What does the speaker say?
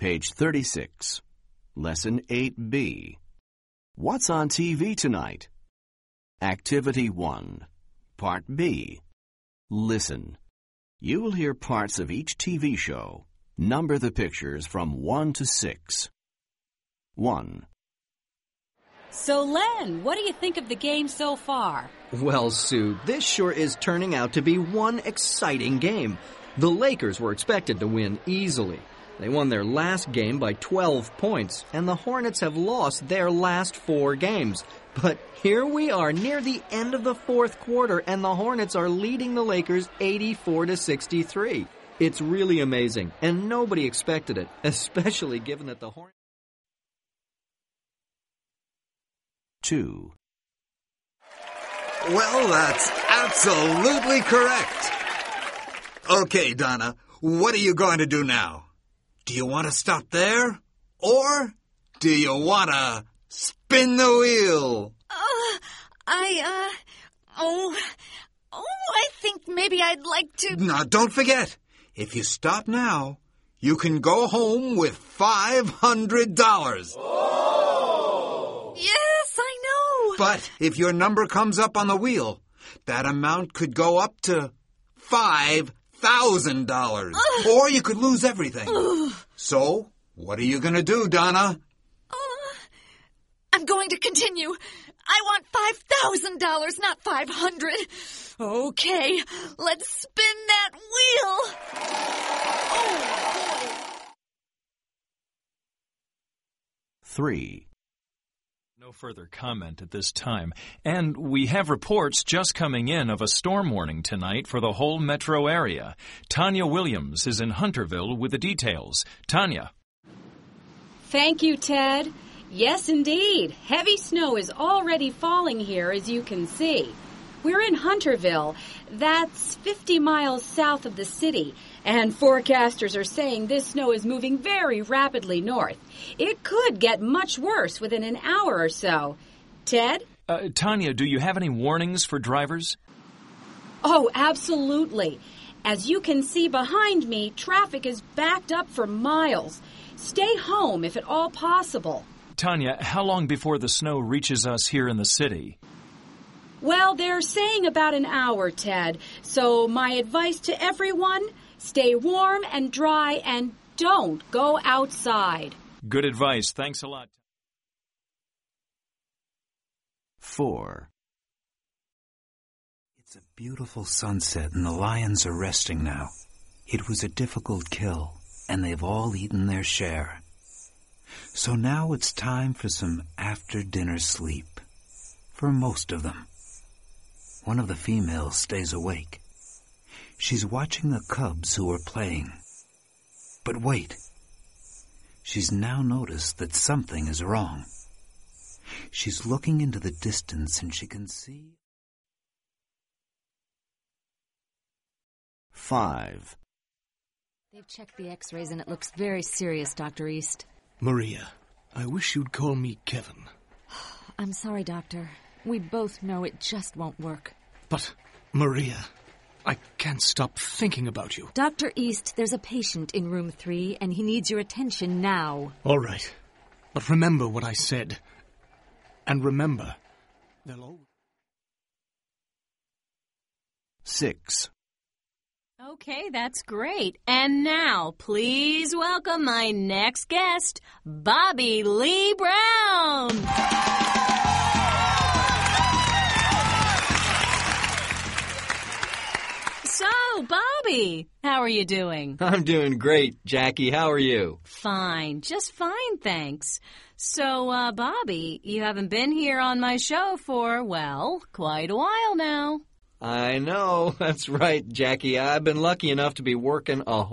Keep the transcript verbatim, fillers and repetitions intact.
Page thirty-six. Lesson eight B. What's on T V tonight? Activity one. Part B. Listen. You will hear parts of each T V show. Number the pictures from one to six. one. So, Len, what do you think of the game so far? Well, Sue, this sure is turning out to be one exciting game. The Lakers were expected to win easily. They won their last game by twelve points, and the Hornets have lost their last four games. But here we are near the end of the fourth quarter, and the Hornets are leading the Lakers eighty-four to sixty-three. It's really amazing, and nobody expected it, especially given that the Hornets... two. Well, that's absolutely correct. Okay, Donna, what are you going to do now? Do you want to stop there? Or do you want to spin the wheel? Uh, I, uh, oh, oh, I think maybe I'd like to... Now, don't forget, if you stop now, you can go home with five hundred dollars. Oh! Yes, I know. But if your number comes up on the wheel, that amount could go up to five thousand dollars. Or you could lose everything. Ugh. So, what are you going to do, Donna? Uh, I'm going to continue. I want five thousand dollars, not five hundred dollars. Okay, let's spin that wheel. Oh, boy. three. No further comment at this time. And we have reports just coming in of a storm warning tonight for the whole metro area. Tanya Williams is in Hunterville with the details. Tanya. Thank you, Ted. Yes, indeed. Heavy snow is already falling here, as you can see. We're in Hunterville. That's fifty miles south of the city. And forecasters are saying this snow is moving very rapidly north. It could get much worse within an hour or so. Ted? Uh, Tanya, do you have any warnings for drivers? Oh, absolutely. As you can see behind me, traffic is backed up for miles. Stay home if at all possible. Tanya, how long before the snow reaches us here in the city? Well, they're saying about an hour, Ted. So my advice to everyone, stay warm and dry and don't go outside. Good advice. Thanks a lot. four. It's a beautiful sunset and the lions are resting now. It was a difficult kill, and they've all eaten their share. So now it's time for some after-dinner sleep. For most of them. One of the females stays awake. She's watching the cubs who are playing. But wait. She's now noticed that something is wrong. She's looking into the distance and she can see... five. They've checked the x-rays and it looks very serious, Doctor East. Maria, I wish you'd call me Kevin. I'm sorry, Doctor. We both know it just won't work. But, Maria, I can't stop thinking about you. Doctor East, there's a patient in room three, and he needs your attention now. All right. But remember what I said. And remember, they'll always... six. Okay, that's great. And now, please welcome my next guest, Bobby Lee Brown. So, Bobby, how are you doing? I'm doing great, Jackie. How are you? Fine, just fine, thanks. So, uh, Bobby, you haven't been here on my show for, well, quite a while now. I know. That's right, Jackie. I've been lucky enough to be working a